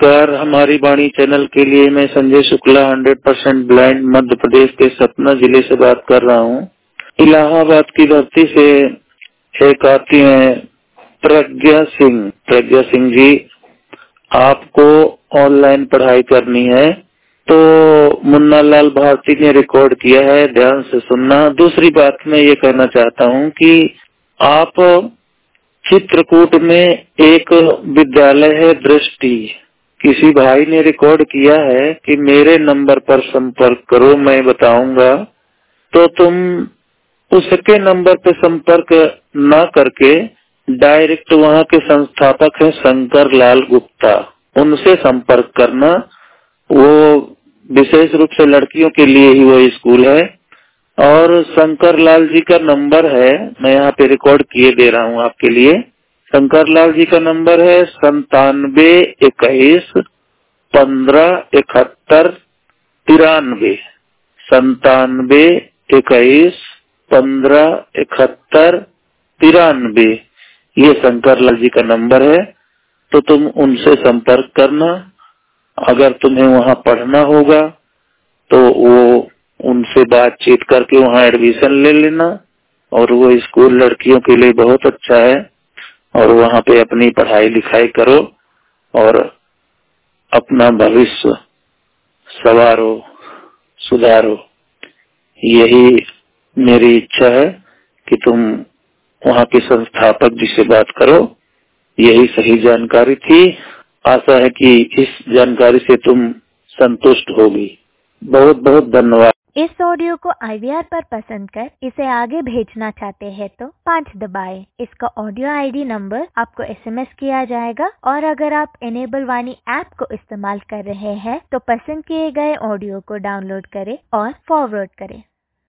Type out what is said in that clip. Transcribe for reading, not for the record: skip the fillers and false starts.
नमस्कार। हमारी वाणी चैनल के लिए मैं संजय शुक्ला 100% ब्लाइंड मध्य प्रदेश के सतना जिले से बात कर रहा हूँ। इलाहाबाद की धरती से एक आती हैं प्रज्ञा सिंह जी, आपको ऑनलाइन पढ़ाई करनी है तो मुन्ना लाल भारती ने रिकॉर्ड किया है, ध्यान से सुनना। दूसरी बात मैं ये कहना चाहता हूँ कि आप चित्रकूट में एक विद्यालय है दृष्टि, किसी भाई ने रिकॉर्ड किया है कि मेरे नंबर पर संपर्क करो, मैं बताऊंगा। तो तुम उसके नंबर पे संपर्क ना करके डायरेक्ट वहाँ के संस्थापक हैं शंकर लाल गुप्ता, उनसे संपर्क करना। वो विशेष रूप से लड़कियों के लिए ही वो स्कूल है। और शंकर लाल जी का नंबर है, मैं यहाँ पे रिकॉर्ड किए दे रहा हूँ आपके लिए। शंकर लाल जी का नंबर है 9721 157193। 9721 157193, ये शंकर लाल जी का नंबर है। तो तुम उनसे संपर्क करना। अगर तुम्हें वहाँ पढ़ना होगा तो वो उनसे बातचीत करके वहाँ एडमिशन ले लेना। और वो स्कूल लड़कियों के लिए बहुत अच्छा है और वहाँ पे अपनी पढ़ाई लिखाई करो और अपना भविष्य संवारो, सुधारो। यही मेरी इच्छा है कि तुम वहाँ के संस्थापक जी से बात करो। यही सही जानकारी थी। आशा है कि इस जानकारी से तुम संतुष्ट होगी। बहुत बहुत धन्यवाद। इस ऑडियो को IVR पर पसंद कर इसे आगे भेजना चाहते हैं तो 5 दबाएं। इसका ऑडियो ID नंबर आपको SMS किया जाएगा। और अगर आप इनेबल वाणी ऐप को इस्तेमाल कर रहे हैं तो पसंद किए गए ऑडियो को डाउनलोड करें और फॉरवर्ड करें।